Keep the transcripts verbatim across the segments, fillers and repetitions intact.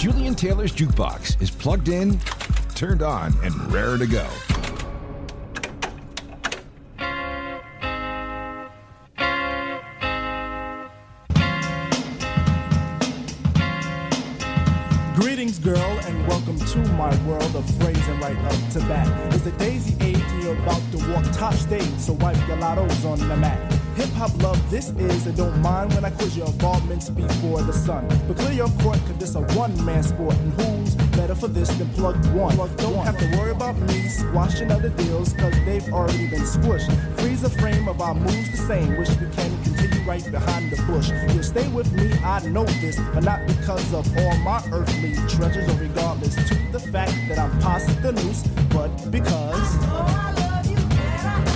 Julian Taylor's Jukebox is plugged in, turned on, and raring to go. Greetings, girl, and welcome to my world of phrasing right up to bat. It's the daisy age and you're about to walk top stage, so wipe your lottos on the mat. Hip-hop love this is, and don't mind when I quiz your involvements before the sun. But clear your court, cause this a one-man sport, and who's better for this than Plug One? Plug don't one. Have to worry about me squashing other deals, cause they've already been squished. Freeze the frame of our moves the same, wish we can continue right behind the bush. You'll stay with me, I know this, but not because of all my earthly treasures, or regardless to the fact that I'm past the noose, but because oh, I love you better.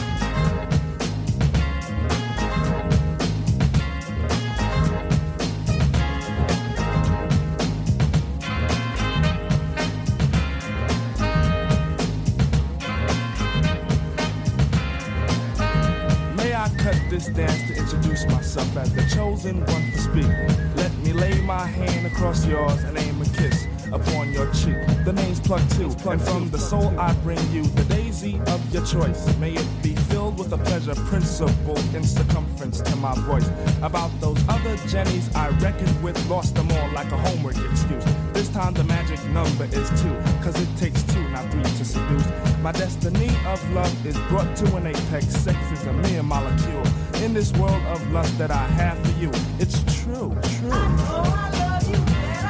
This dance to introduce myself as the chosen one for speak. Let me lay my hand across yours and aim a kiss upon your cheek. The name's Plug Two, and from the soul I bring you the daisy of your choice. May it be filled with a pleasure principle in circumference to my voice. About those other Jennies I reckoned with, lost them all like a homework excuse. This time the magic number is two, cause it takes two, not three to seduce. My destiny of love is brought to an apex. Sex is a mere molecule in this world of lust that I have for you. It's true, true. Oh, I love you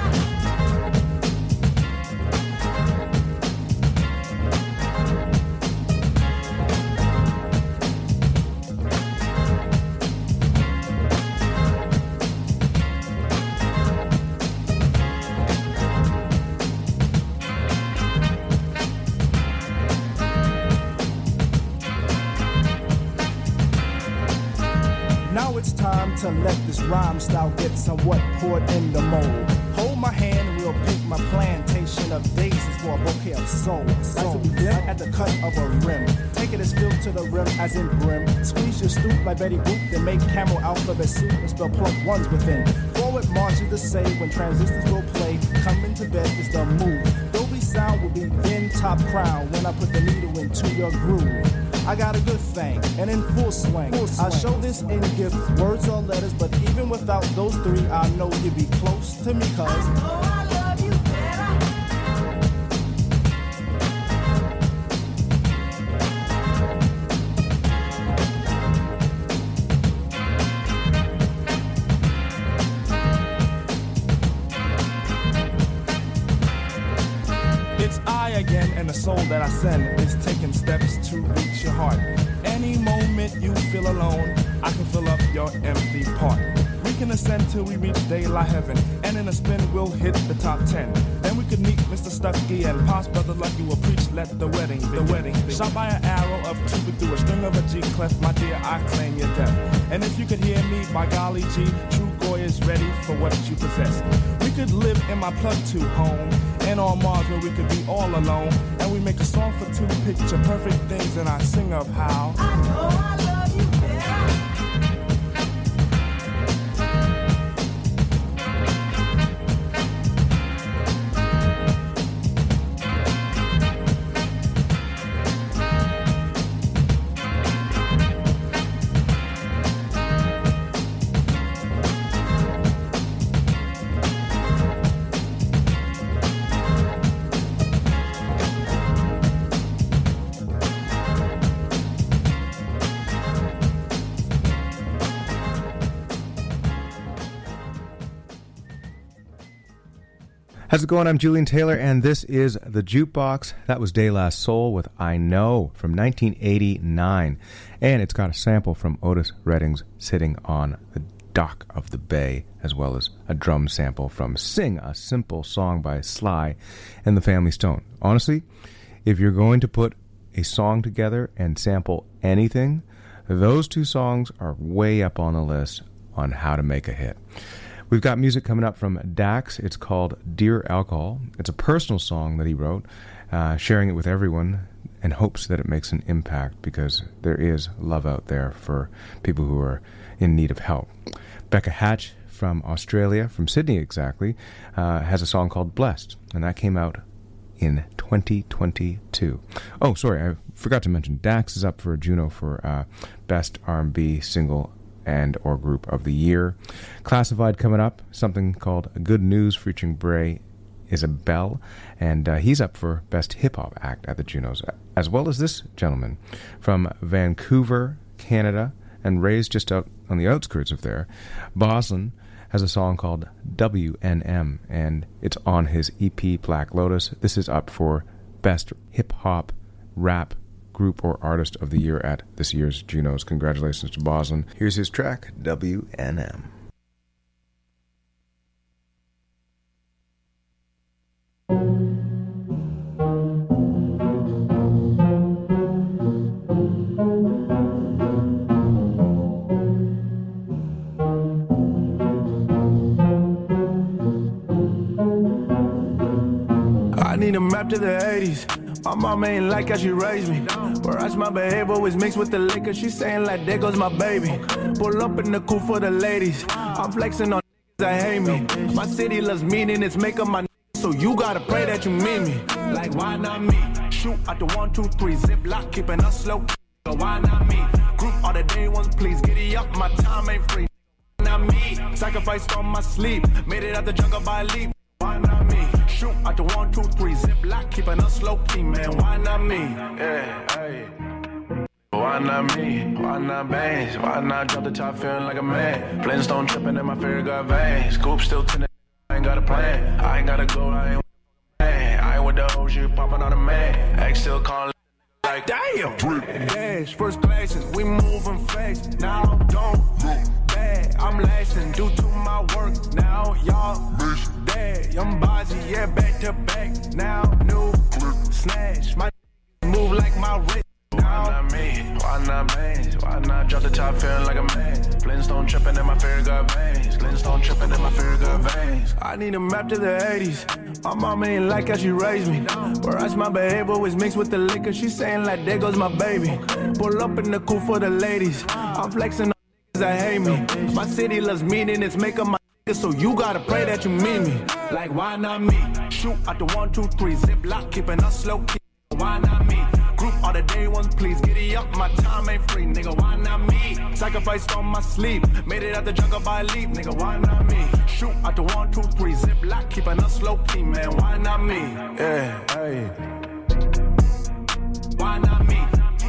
to let this rhyme style get somewhat poured in the mold. Hold my hand and we'll pick my plantation of daisies for a bouquet of souls. So begin at the cut of a rim. Take it as filled to the rim as in brim. Squeeze your stoop like Betty Boop, then make camel alphabet soup and spell Plug Ones within. Forward march is the say when transistors will play. Coming to bed is the move. Dolby sound will be in top crown when I put the needle into your groove. I got a good thing, and in full swing. full swing. I show this in gifts, words or letters, but even without those three, I know you'd be close to me, cause oh, I love you It's I again, and the soul that I send is taking steps to reach your heart. Any moment you feel alone, I can fill up your empty part. We can ascend till we reach daylight heaven, and in a spin we'll hit the top ten. Then we could meet Mister Stucky and Pops Brother Lucky will preach, let the wedding be. The wedding be. Shot by an arrow of Cupid through a string of a G clef, my dear, I claim your death. And if you could hear me, by golly G, True Goy is ready for what you possess. We could live in my Plug Two home, and on Mars where we could be all alone, and we make a song for two, picture perfect things, and I sing of how I know I love you better. How's it going? I'm Julian Taylor, and this is The Jukebox. That was De La Soul with I Know from nineteen eighty-nine. And it's got a sample from Otis Redding's Sitting on the Dock of the Bay, as well as a drum sample from Sing, a Simple Song by Sly and the Family Stone. Honestly, if you're going to put a song together and sample anything, those two songs are way up on the list on how to make a hit. We've got music coming up from Dax. It's called Dear Alcohol. It's a personal song that he wrote, uh, sharing it with everyone in hopes that it makes an impact, because there is love out there for people who are in need of help. Becca Hatch from Australia, from Sydney exactly, uh, has a song called Blessed, and that came out in twenty twenty-two. Oh, sorry, I forgot to mention Dax is up for a Juno for uh, Best R and B Single and or Group of the Year. Classified coming up, something called Good News featuring Bray Isabel, and uh, he's up for Best Hip Hop Act at the Junos, as well as this gentleman from Vancouver, Canada, and raised just out on the outskirts of there. Boslin has a song called W N M, and it's on his E P Black Lotus. This is up for Best Hip Hop Rap Group or Artist of the Year at this year's Junos. Congratulations to Boslin. Here's his track, W N M. I need a map to the eighties. My mama ain't like how she raised me. Whereas my behavior was mixed with the liquor. She saying like, there goes my baby. Pull up in the coupe for the ladies. I'm flexing on that hate me. My city loves meaning, it's making my so you gotta pray that you mean me. Like, why not me? Shoot at the one, two, three, zip lock, keeping us slow. Why not me? Group all the day ones, please giddy up, my time ain't free. Not me, sacrificed on my sleep, made it out the jungle by leap. Why not me? Shoot at the one, two, three, zip lock, keeping us low key, man. Why not me? Yeah, hey. Why not me? Why not bangs? Why not drop the top feeling like a man? Flintstone tripping in my favorite got veins. Scoop still tinted, I ain't got a plan. I ain't gotta go, I ain't with the man. I ain't with the hoes, you popping on a man. X still calling like damn. Dash, first classes, we moving fast. Now don't look bad, I'm lasting due to my work. Now y'all dead, I'm Bozzy, yeah, back to back. Now new snatch, my move like my wrist. Why not me? Why not bangs? Why not drop the top feeling like a man? Flintstone tripping in my favorite got veins. Flintstone tripping in my favorite got veins. I need a map to the eighties. My mama ain't like how she raised me. Whereas my behavior was mixed with the liquor. She saying like, there goes my baby. Pull up in the coupe for the ladies. I'm flexing on that hate me. My city loves meaning, it's making my so you gotta pray that you mean me. Like, why not me? Shoot at the one, two, three, zip lock, keeping us low key. Why not me? Group all the day ones, please giddy up, my time ain't free, nigga, why not me? Sacrificed on my sleep, made it out the jungle by leap, nigga, why not me? Shoot at the one, two, three, zip lock, keeping us low key, man, why not me? Yeah, hey. Why not me?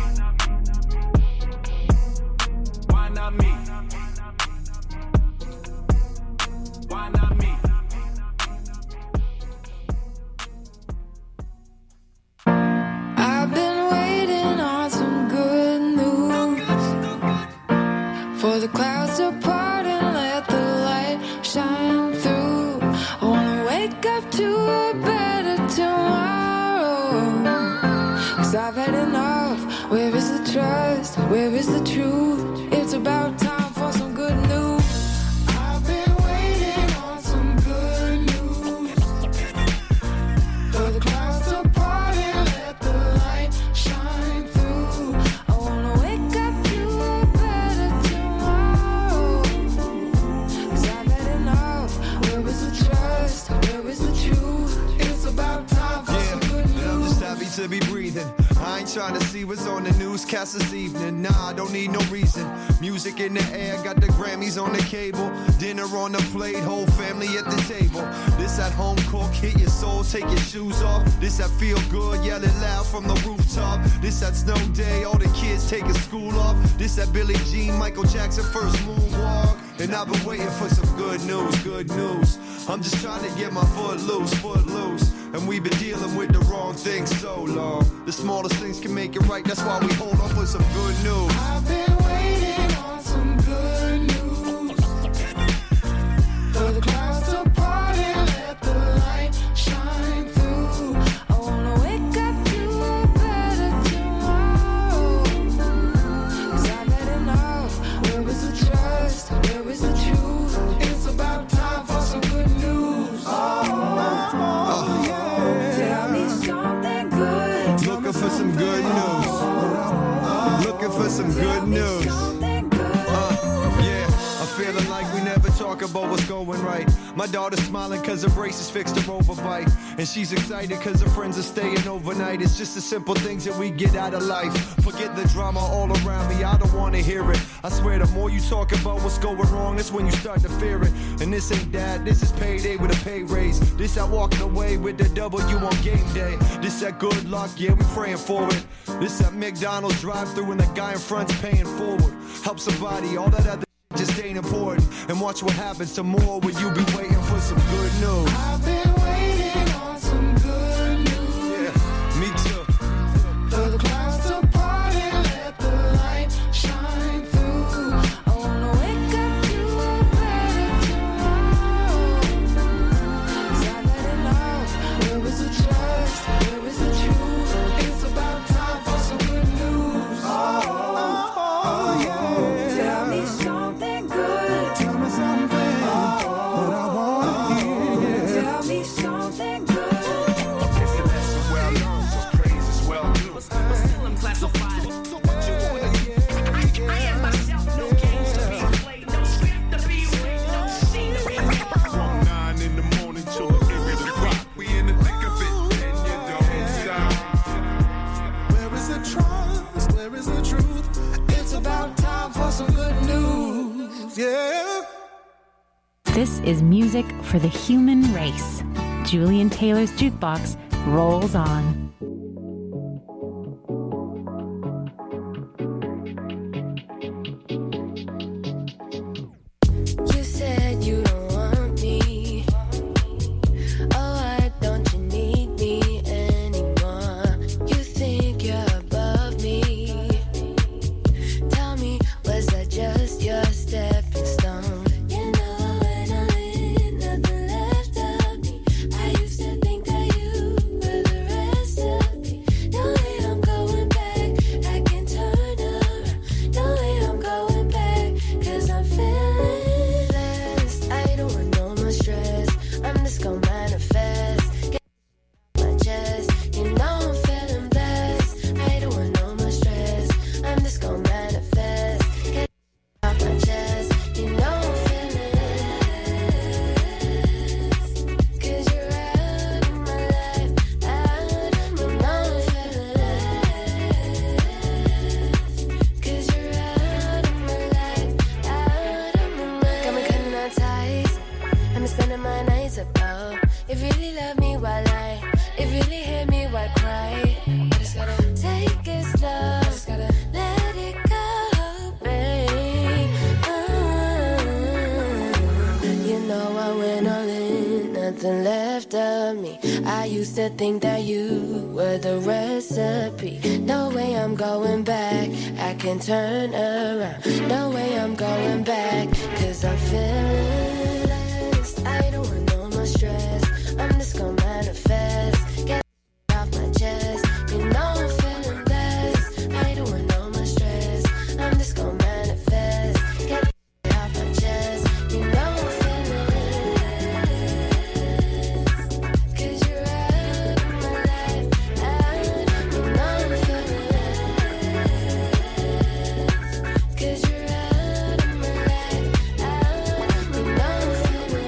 Why not me? Why not me? I've been waiting on some good news for the clouds to part and let the light shine through. I wanna wake up to a better tomorrow, 'cause I've had enough. Where is the trust? Where is the truth? It's about time for some good news. I've been waiting on some good news for the clouds to part and let the light shine through. I wanna wake up to a better tomorrow, 'cause I've had enough. Where is the trust? Where is the truth? It's about time for Yeah, some good news. I'm just happy to be breathing. I ain't trying to see what's on the newscast this evening. Nah, I don't need no reason. Music in the air, got the Grammys on the cable. Dinner on the plate, whole family at the table. This at home cook, hit your soul, take your shoes off. This that feel good, yell it loud from the rooftop. This that snow day, all the kids taking school off. This that Billie Jean, Michael Jackson first moonwalk. And I've been waiting for some good news, good news. I'm just trying to get my foot loose, foot loose. And we've been dealing with the wrong things so long. The smallest things can make it right, that's why we hold on for some good news. I've been waiting on some good news for the clouds to part and let the light shine through. I wanna wake up to a better tomorrow, 'cause I've had enough. Where is the trust? Where is the truth? It's about time for some good news. Oh, oh yeah. Tell me something good. Looking for some good news. Looking for some good news. about what's going right. My daughter's smiling cause her braces fixed her overbite. And she's excited cause her friends are staying overnight. It's just the simple things that we get out of life. Forget the drama all around me, I don't wanna hear it. I swear the more you talk about what's going wrong, that's when you start to fear it. And this ain't that, this is payday with a pay raise. This that walking away with the W on game day. This that good luck, yeah, we praying for it. This that McDonald's drive-thru and the guy in front's paying forward. Help somebody, all that other just ain't important. And watch what happens tomorrow when you be waiting for some good news. I've been waiting on some good news. Yeah, me too. For the clouds to part and let the light shine through. I wanna wake up to a better tomorrow. 'Cause I gotta know, where is the trust, where is the truth? It's about time for some good news. Oh, oh, oh yeah. Tell me something good. Tell me something oh, that I wanna hear. Yeah. Tell me something good. It's a lesson well known, so praise is well due. But still I'm classified. So what you wanna hear? I am myself, no games to be played, no script to be read, no scene to be played. From nine in the morning till the end of the clock. We in the thick of it, and you don't stop. Where is the trust? Where is the truth? It's about time for some good news. Yeah. This is music for the human race. Julian Taylor's Jukebox rolls on. You said you don't want me. Oh, why don't you need me anymore? You think you're above me. Tell me, was that just your stepping stone? You know when I'm in, nothing left of me. I used to think that you were the rest of me. No way I'm going back, I can turn around. No way I'm going back, cause I'm feeling blessed. I don't want no more stress, I'm just gon' manifest. Get my chest, you know I'm feeling blessed. I don't want no more stress, I'm just gon' manifest. Get off my chest, you know I'm feeling blessed. Cause you're out of my life, out of my life. Cause you're out of my life, out of my life. Got me cutting out ties, I'm spending my nights up. Oh, if you really love me, why lie? If you really hate me, why cry? I just gotta take it slow, I just gotta let it go, babe. Mm. You know I went all in, nothing left of me. I used to think that you were the recipe. No way I'm going back, I can turn around. No way I'm going back, cause I'm feeling blessed. I don't want no more stress, I'm just gon' manifest. Get off my chest, you know I'm feeling blessed. I don't want no more stress, I'm just gon' manifest. Get off my chest, you know I'm feeling blessed. Cause you're out of my life, out of my life. Cause you're out of my life, out of my life.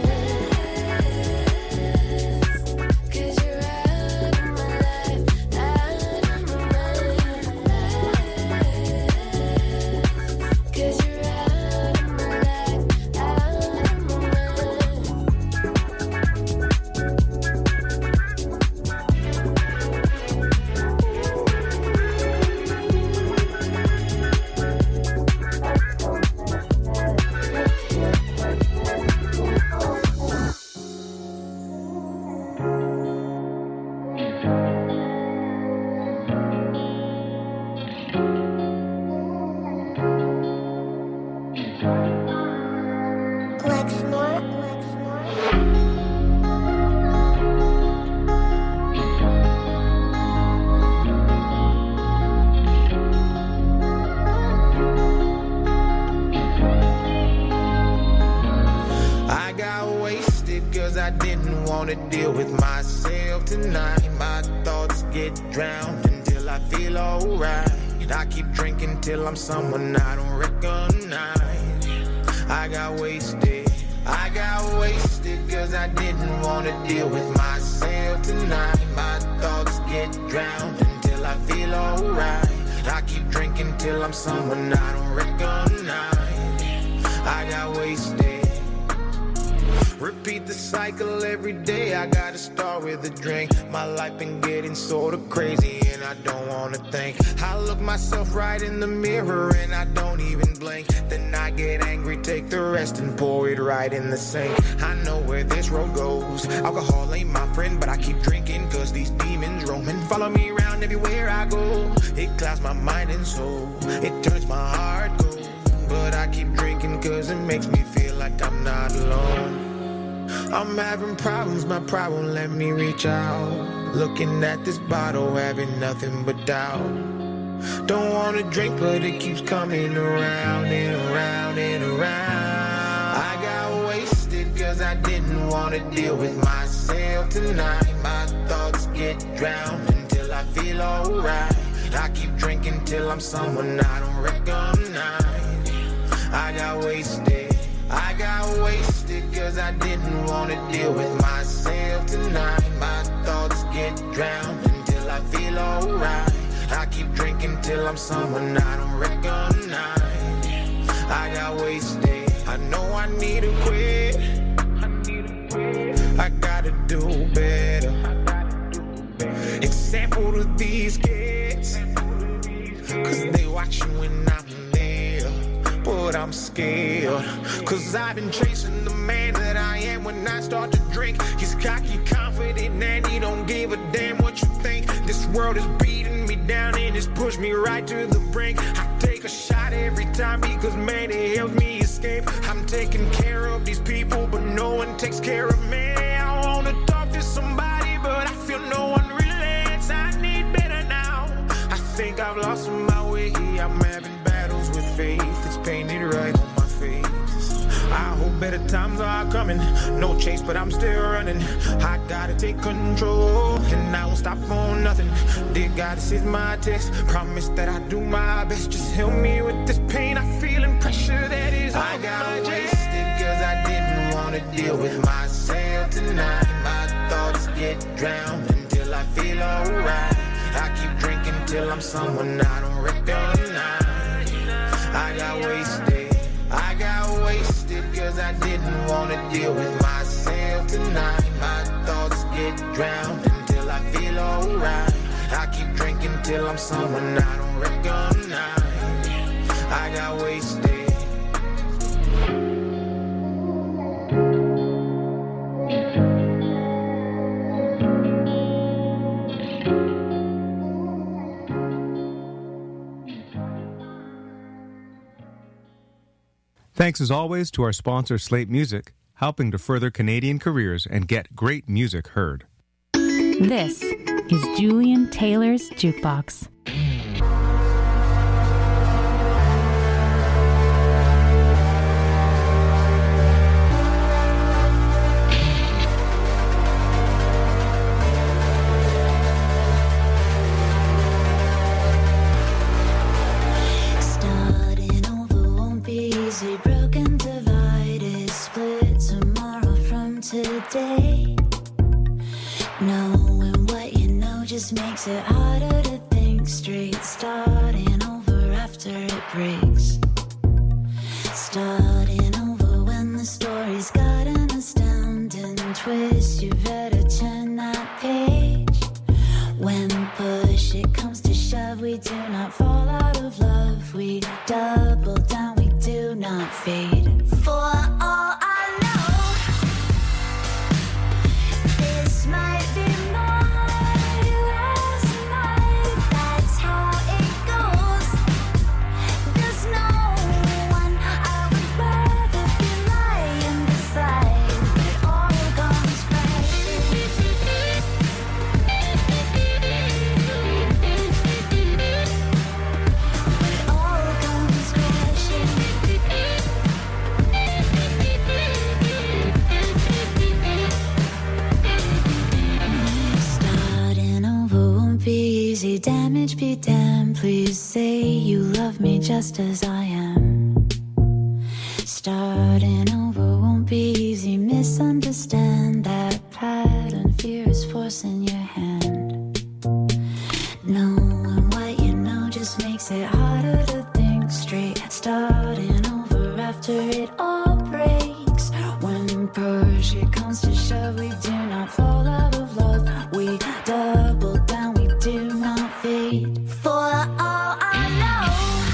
Cause you're out of my life, out of my life. Cause you're out of my life, out of my Lexmore, Lexmore. I got wasted cause I didn't want to deal with myself tonight. My thoughts get drowned until I feel alright. I keep drinking till I'm someone I don't recognize. I got wasted, I got wasted cause I didn't want to deal with myself tonight. My thoughts get drowned until I feel alright. I keep drinking till I'm someone I don't recognize. I got wasted. Repeat the cycle every day. I gotta start with a drink. My life been getting sorta crazy and I don't wanna think. I look myself right in the mirror and I don't even blink. Then I get angry, take the rest and pour it right in the sink. I know where this road goes. Alcohol ain't my friend, but I keep drinking cause these demons roaming. Follow me around everywhere I go. It clouds my mind and soul. It turns my heart cold. But I keep drinking cause it makes me feel like I'm not alone. I'm having problems, my problem let me reach out. Looking at this bottle, having nothing but doubt. Don't wanna drink, but it keeps coming around and around and around. I got wasted cause I didn't wanna deal with myself tonight. My thoughts get drowned until I feel alright. I keep drinking till I'm someone I don't recognize. I got wasted. I got wasted cause I didn't want to deal with myself tonight. My thoughts get drowned until I feel alright. I keep drinking till I'm someone I don't recognize. I got wasted. I know I need to quit. I gotta do better. Example to these kids, cause they watching when I'm there. But I'm scared, cause I've been chasing the man that I am. When I start to drink, he's cocky, confident, and he don't give a damn what you think. This world is beating me down and it's pushed me right to the brink. I take a shot every time because man, it helps me escape. I'm taking care of these people, but no one takes care of me. I wanna talk to somebody, but I feel no one relates. I need better now. I think I've lost my way. I'm having battles with faith. It's painted right on my face. I hope better times are coming. No chase, but I'm still running. I gotta take control, and I won't stop for nothing. Dear God, this is my test. Promise that I do my best. Just help me with this pain. I feel and pressure that is on I got my wasted cause I didn't want to deal with myself tonight. My thoughts get drowned until I feel alright. I keep drinking till I'm someone I don't recognize. I got wasted. I got wasted cause I didn't want to deal with myself tonight. My thoughts get drowned until I feel alright. I keep drinking till I'm someone I don't recognize. I got wasted. Thanks as always to our sponsor Slate Music, helping to further Canadian careers and get great music heard. This is Julian Taylor's Jukebox. Today, knowing what you know just makes it harder to think straight. Starting over after it breaks. Starting over when the story's got an astounding twist. You better turn that page. When push it comes to shove, we do not fall out of love. We double down, we do not fade. For all I might be my last night. That's how it goes. There's no one I would rather be lying beside. It all comes crashing. It all comes crashing. Easy damage be damned. Please say you love me just as I am. Starting over won't be understand that pattern. Fear is forcing your hand. Knowing what you know just makes it harder to think straight. Starting over after it all breaks. When push it comes to shove, we do not fall out of love. We double down, we do not fade. For all I know,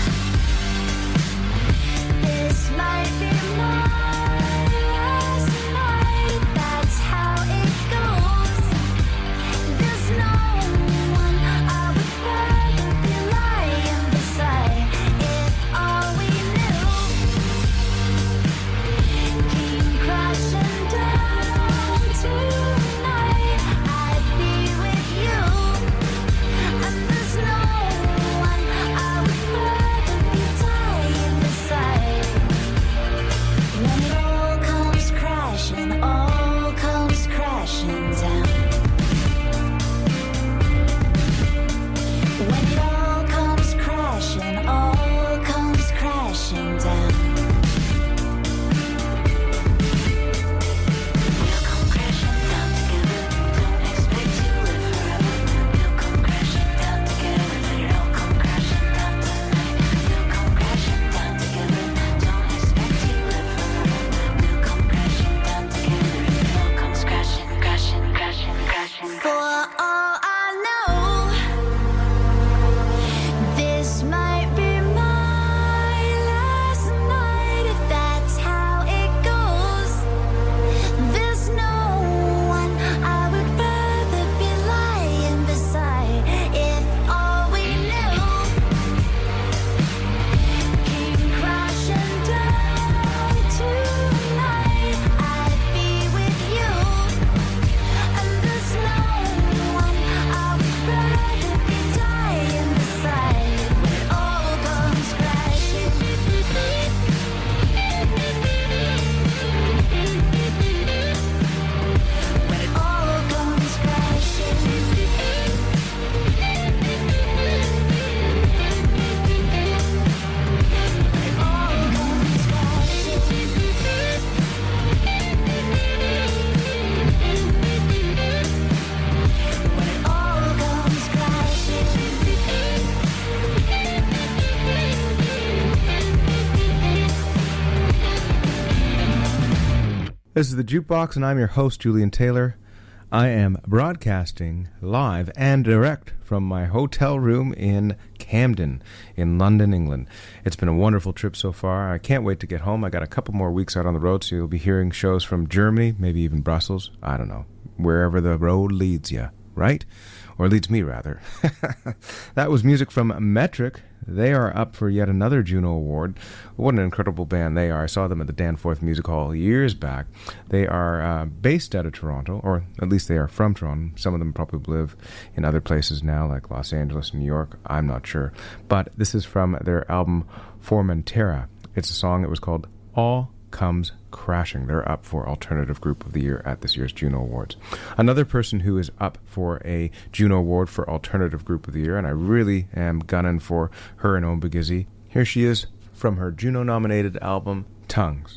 this might be my last night. That's how it goes. There's no one I would rather be lying beside. If all we knew came crashing down tonight, I'd be with you. And there's no one I would rather be dying beside. When it all comes crashing, all comes crashing down. When it all comes crashing, all comes crashing down. We'll come crashing down together. Don't expect to live forever. We'll come crashing down together. Let it all come crashing down tonight. We'll come crashing down together. Don't expect to live forever. We'll come crashing down together. It all comes crashing, crashing, crashing, crashing. For all I know, this might be my last night. If that's how it goes, there's no one I would rather be lying beside. If all we knew came crashing down tonight, I'd be with you. And there's no one I would rather be dying beside. When it all comes crashing, when it all comes crashing, when it all comes crashing. When it all comes crashing. This is the Jukebox, and I'm your host, Julian Taylor. I am broadcasting live and direct from my hotel room in Camden, in London, England. It's been a wonderful trip so far. I can't wait to get home. I got a couple more weeks out on the road, so you'll be hearing shows from Germany, maybe even Brussels. I don't know. Wherever the road leads you, right? Or leads me, rather. That was music from Metric. They are up for yet another Juno Award. What an incredible band they are. I saw them at the Danforth Music Hall years back. They are uh, based out of Toronto, or at least they are from Toronto. Some of them probably live in other places now, like Los Angeles and New York. I'm not sure. But this is from their album Formentera. It's a song that was called All Comes Crashing. They're up for Alternative Group of the Year at this year's Juno Awards. Another person who is up for a Juno Award for Alternative Group of the Year, and I really am gunning for her and Ombagizzi. Here she is from her Juno-nominated album, Tongues.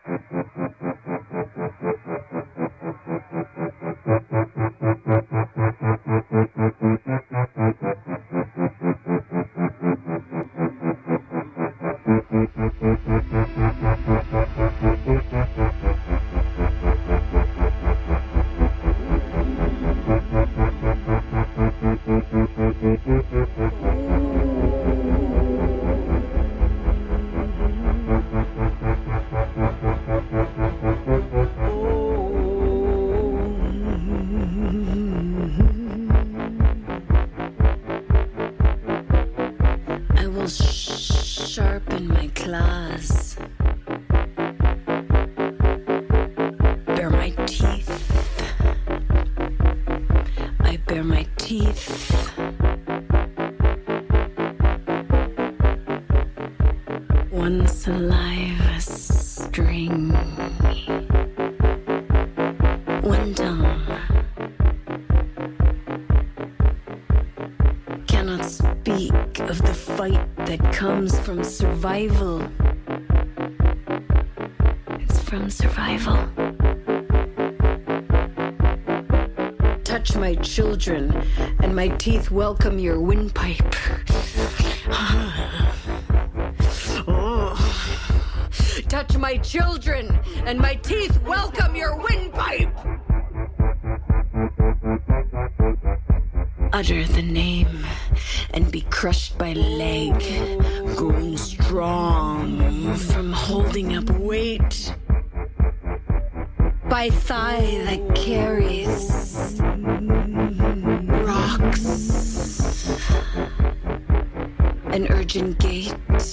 I will sharpen my claws, bare my teeth. I bare my teeth. One saliva string, one tongue. Cannot speak of the fight that comes from survival. It's from survival. touch my children, and my teeth welcome your windpipe. Oh. Touch my children, and my teeth welcome your windpipe. Utter the name, and be crushed by leg, growing strong from holding up weight. By thigh that carries rocks, an urgent gait.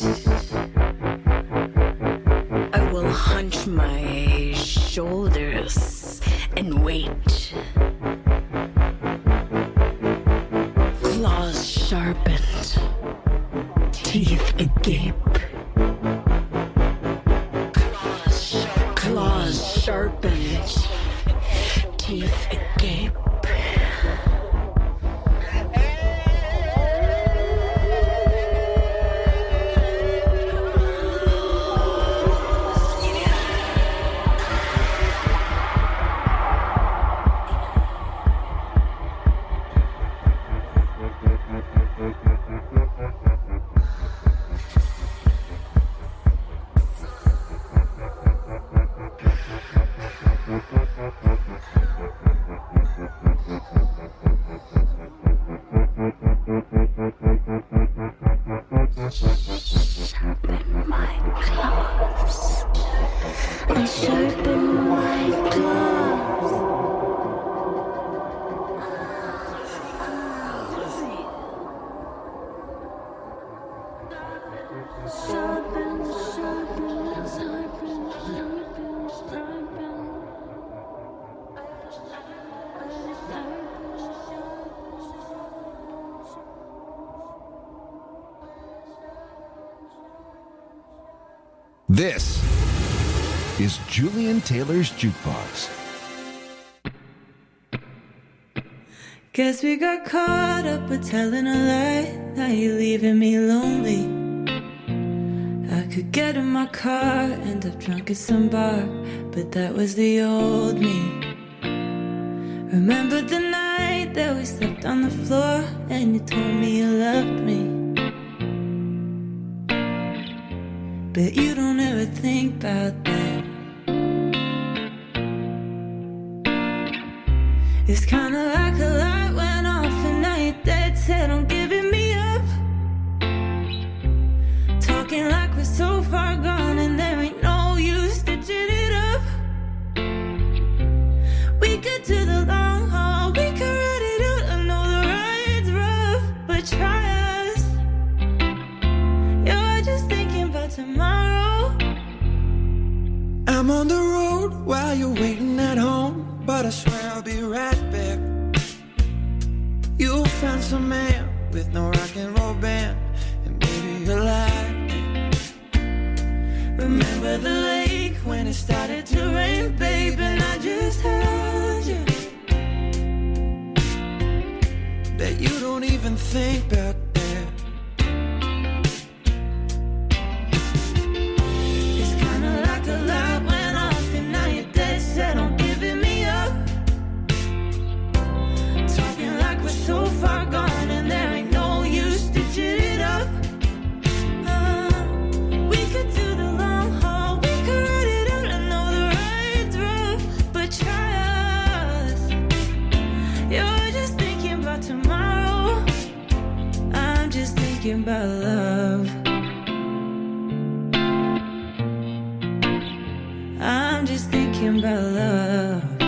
I will hunch my shoulders and wait. Claws sharpened, teeth agape. Claws sharpened, teeth agape. Sharpen my claws. I sharpen my claws. Sharpen, sharpen, sharpen, sharpen, sharpen. This is Julian Taylor's Jukebox. Guess we got caught up with telling a lie. Now you're leaving me lonely. I could get in my car, end up drunk at some bar, but that was the old me. Remember the night that we slept on the floor and you told me you loved me. But you don't ever think about that. It's kinda like a light went off and now you're dead set on giving me up. Talking like we're so far gone and there ain't no use stitching it up. We could do the long haul, we could ride it out. I know the ride's rough, but try us. You're just thinking about tomorrow. I'm on the road while you're waiting at home, but I swear I'll be right back. You'll find some man with no rock and roll band, and maybe you'll like it. Remember the lake when it started to rain, babe, and I just held you. That you don't even think about that. It's kinda like a light went off and now you're dead set on giving me up. Talking like we're so far gone and there ain't no use stitching it up. Uh, we could do the long haul, we could ride it out. I know the ride's rough, but try us. You're just thinking about tomorrow. I'm just thinking about love. I'm just thinking about love.